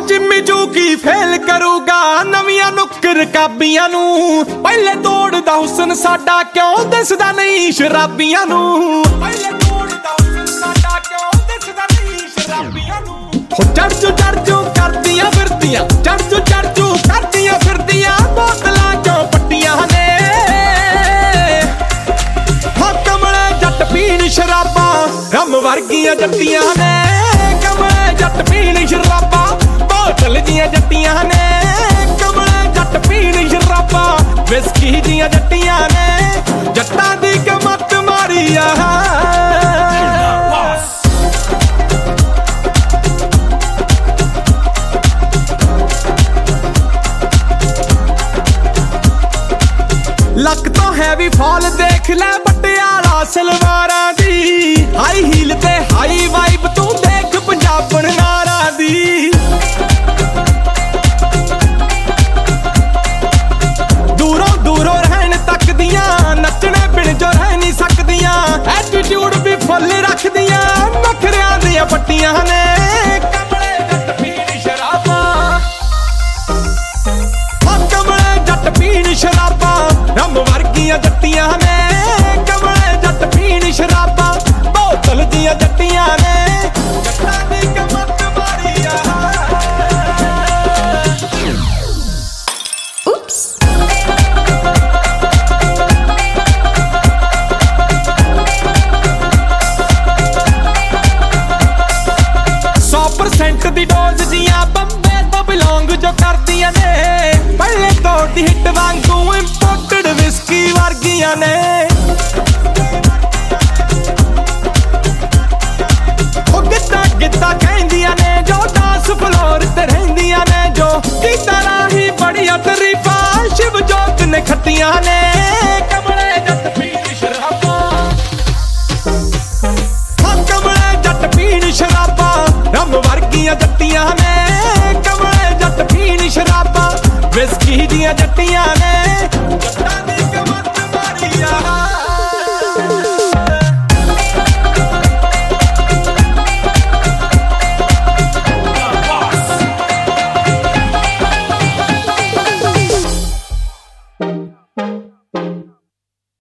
Jimmy ਜੂਗੀ fail ਕਰੂਗਾ ਨਵੀਆਂ ਨੁੱਕਰ ਕਾਬੀਆਂ ਨੂੰ। ਪਹਿਲੇ ਤੋੜਦਾ ਹੁਸਨ ਸਾਡਾ ਕਿਉਂ ਦਿਸਦਾ ਨਹੀਂ ਸ਼ਰਾਬੀਆਂ ਨੂੰ। ਪਹਿਲੇ ਤੋੜਦਾ ਹੁਸਨ ਸਾਡਾ ਕਿਉਂ ਦਿਸਦਾ ਨਹੀਂ ਸ਼ਰਾਬੀਆਂ ਨੂੰ। ਚੜ੍ਹ ਕਰਦੀਆਂ ਫਿਰਦੀਆਂ ਚੜ੍ਹ ਕਰਦੀਆਂ ਫਿਰਦੀਆਂ ਬੋਤਲਾਂ ਚੋਂ ਪੱਟੀਆਂ ਨੇ। ਹਾਂ ਕਮਲੇ ਜੱਟ ਪੀਣ ਸ਼ਰਾਬਾਂ ਰੰਮ ਵਰਗੀਆਂ ਜੱਟੀਆਂ ਨੇ। ਕਮਲੇ ਜੱਟ ਪੀਣ ਸ਼ਰਾਬਾਂ ਬੋਤਲ ਦੀਆਂ ਜੱਟੀਆਂ ਨੇ। ਕਮਲੇ ਜੱਟ ਪੀਣ ਸ਼ਰਾਬਾਂ ਵਿਸਕੀ ਦੀਆਂ ਜੱਟੀਆਂ ਨੇ। ਜੱਟਾਂ ਦੀ ਕਮਤ ਮਾਰੀ ਆ ਲੱਕ ਤੋਂ ਹੈਵੀ ਫਾਲ ਦੇਖ ਲੈ ਪਟਿਆਲਾ ਸਲਵਾਰਾਂ ਦੀ। ਹਾਈ ਹੀਲ ਤੇ ਹਾਈ ਵਾਈਬ ਤੂੰ ਦੇਖ ਪੰਜਾਬਣ ਨਾਰਾਂ ਦੀ। ਦੂਰੋਂ ਰਹਿਣ ਤੱਕਦੀਆਂ ਨੱਚਣੇ ਬਿਨ ਜੋ ਰਹਿ ਨਹੀਂ ਸਕਦੀਆਂ। ਐਟੀਟਿਊਡ ਵੀ ਫੁੱਲ ਰੱਖਦੀਆਂ ਨਖਰਿਆਂ ਦੀਆਂ ਪੱਟੀਆਂ ਨੇ। ਕਮਲੇ ਜੱਟ ਪੀਣ ਸ਼ਰਾਬਾਂ ਕਮਲੇ ਜੱਟ ਪੀਣ ਸ਼ਰਾਬਾਂ ਰੰਮ ਵਰਗੀਆਂ ਜੱਟੀਆਂ ਨੇ। ਕਮਲੇ ਜੱਟ ਪੀਣ ਸ਼ਰਾਬਾਂ ਬੋਤਲ ਦੀਆਂ ਜੱਟੀਆਂ ਨੇ। ਜੱਟਾਂ ਦੀ ਕਮਤ ਮਾਰੀ ਆ Oops. 100% ਦੀ ਡੋਜ਼ ਜੀਆਂ ਬੰਬੇ ਤੋਂ ਬਿਲੋਂਗ ਜੋ ਕਰਦੀਆਂ ਨੇ। ਪਹਿਲੇ ਦੌਰ ਦੀ ਹਿੱਟ ਵਾਂਗੂ ਇੰਪੋਰਟਡ ਵਿਸਕੀ ਵਰਗੀਆਂ ਨੇ। ਉਹ ਗਿੱਧਾ ਕਹਿੰਦੀਆਂ ਨੇ ਜੋ ਡਾਂਸ ਫਲੋਰ ਤੇ ਰਹਿੰਦੀਆਂ ਨੇ। ਜੋ ਗੀਤਾਂ ਰਾਹੀਂ ਬੜੀਆਂ ਤਰੀਫਾਂ ਸ਼ਿਵ ਜੋਤ ਨੇ ਖੱਟੀਆਂ ਨੇ। ਕਮਲੇ ਜੱਟ ਪੀਣ ਸ਼ਰਾਬਾਂ ਕਮਲੇ ਜੱਟ ਪੀਣ ਸ਼ਰਾਬਾਂ ਰੰਮ ਵਰਗੀਆਂ ਜੱਟੀਆਂ ਨੇ। ਕਮਲੇ ਜੱਟ ਪੀਣ ਸ਼ਰਾਬਾਂ ਵਿਸਕੀ ਦੀਆਂ ਜੱਟੀਆਂ